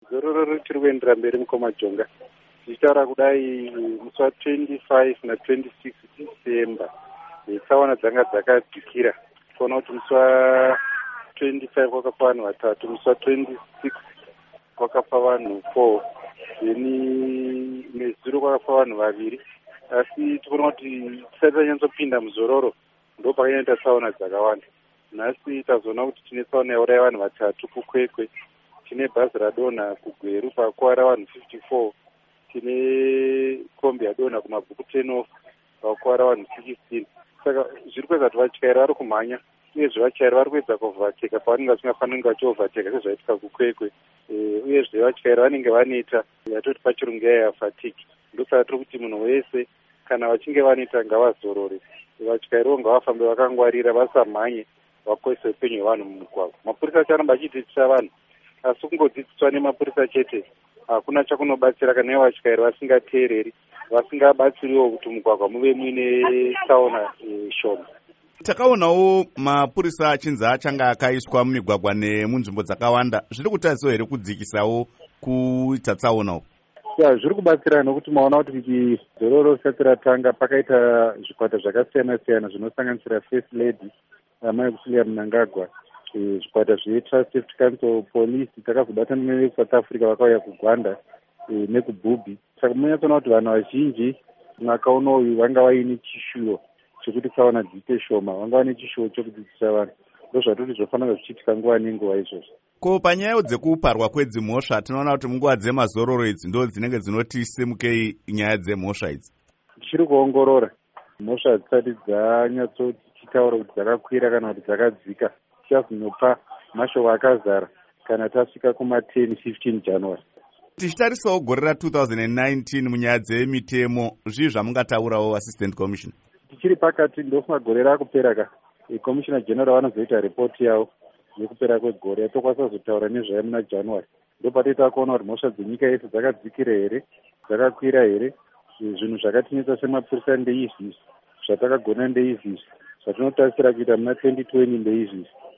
Zororo richiri kuendera mberi mukomajonga. Tichitaura kudai musi wa25 na26 December. Tsaona dzanga dzakadzikira. Kuona kuti musi wa25 kwakafa vanhu 3, musi wa26 kwakafa vanhu 4, nezuro kwakafa vanhu 2. Asi tikuona kuti tisati tanyatsopinda muzororo ndo pakanyanya tsaona dzakawanda. Nhasi tazoona kuti tine tsaona yauraya vanhu 3 kukwekwe. Tine bhazi radonha kuGweru pakuwara vanhu 54. Tine kombi yadonha kumabhuku 10 pakuwara vanhu 16. Saka zviri kuedza kuti vatyairi vari kumhanya uyezve vatyairi vari kuedza kuovhateka pavanenge vasingafaniri kunge vachiovhateka sezvaitika kukwekwe. Uyezve vatyairi vanenge vaneta yatoti pachirungu yaya fatiki. Ndosaka tiri kuti munhu wese kana vachinge vaneta ngavazorore. Vatyairiwo ngavafambe vakangwarira vasamhanye vakoshese upenyu hwevanhu mumugwagwa. Mapurisa acharamba achidzidzisa vanhu, asi kungodzidziswa nemapurisa chete hakuna chakunobatsira kana ivo vatyairi vasingateereri, vasingabatsiriwo kuti mugwagwa muve muine tsaona shoma. Takaonawo mapurisa achinzi achanga akaiswa mumigwagwa nemunzvimbo dzakawanda. Zviri kutariswa here kudzikisawo kuita tsaona? Zviri kubatsira nokuti maona kuti zororo risati ratanga pakaita zvikwata zvakasiyana-siyana zvinosanganisira First Lady Mai Kusilia Mnangagwa, zvikwata zveTrust Safety Council, polisi takazobatana neSouth Africa vakauya kuGwanda nekubhubhi. Saka munyatsona kuti vanhu vazhinji mwaka unoyu vanga vaine chishuwo chekuti tsaona dziite shoma, vanga vaine chishuwo chekudzidzisa vanhu. Ndozvatoti zvofanira zvichiitika nguva nenguva izvozvo. Ko panyaya dzekuparwa kwedzimhosva tinoona kuti munguva dzemazororo idzi ndo dzinenge dzinoti simukei nyaya dzemhosva idzi. Tichiri kuongorora mhosva dzisati dzanyatsoti tichitaura kuti dzakakwira kana kuti dzakadzika. Tichazonopa mashoko akazara kana tasvika kuma10-15 January. Tichitarisawo gore ra2019 munyaya dzemitemo, zvii zvamungataurawo Assistant Commissioner? Tichiri pakati ndofunga gore rakupera Commissioner General vanozoita ripoti yavo nekupera kwegore. Tokwanisa kuzotaura nezvayo muna January. Ndopatoita kuona kuti mhosva dzenyika yese dzakadzikira here, dzakakwira here. Zvinhu zvakatinetsa semapurisa ndeizvizvi, zvatakagona ndeizvizvi, zvatinotarisira kuita muna 2020 ndeizvizvi.